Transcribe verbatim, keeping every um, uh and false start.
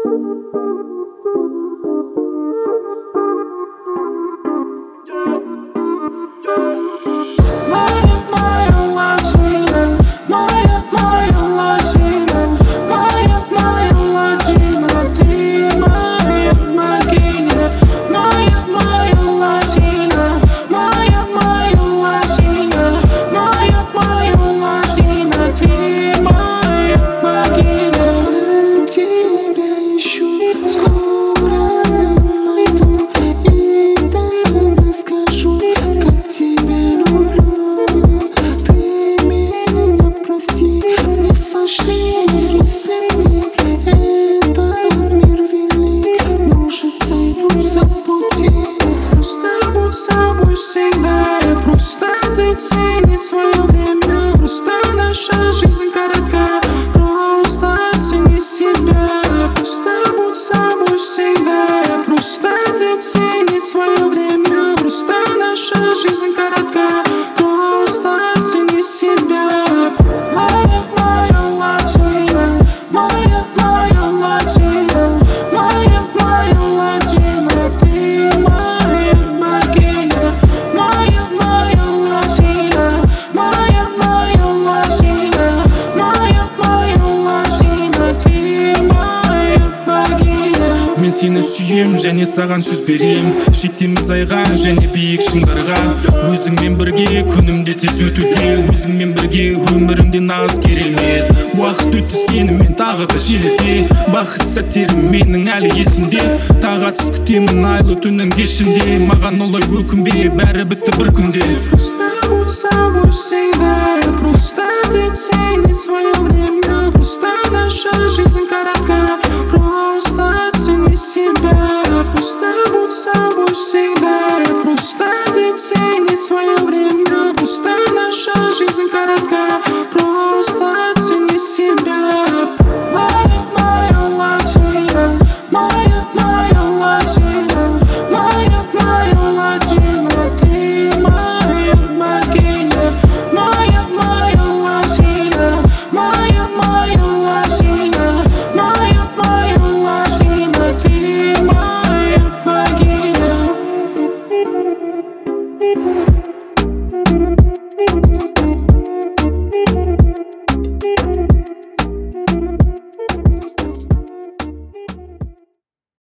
Просто ты цени свое время, просто наша жизнь коротка. Просто цени себя, просто будь собой всегда. Просто ты цени свое время, просто наша жизнь коротка. Просто цени себя. Моя, моя латина, моя, моя латина, моя, моя латина, ты моя богиня. Моя, моя латина, моя, моя латина, моя, моя латина, ты моя богиня. Мен сені сүйем және саған сөз берем, жетеміз айға және биік шыңдарға. Өзіңмен бірге күнімде тез өтуде, өзіңмен бірге өмірімде нағыз керемет. Уақыт өтті сенімен тағы да желіде, бақыт сәттерім менің әлі есімде. Тағатсыз күтемін айлы түннің кешінде, маған олай өкінбе, бәрі бітті бір күнде. Просто будь собой всегда, просто ты цени свое время, просто наша жизнь коротка. Просто цени себя, просто будь собой всегда, просто ты цени свое время, просто наша жизнь коротка.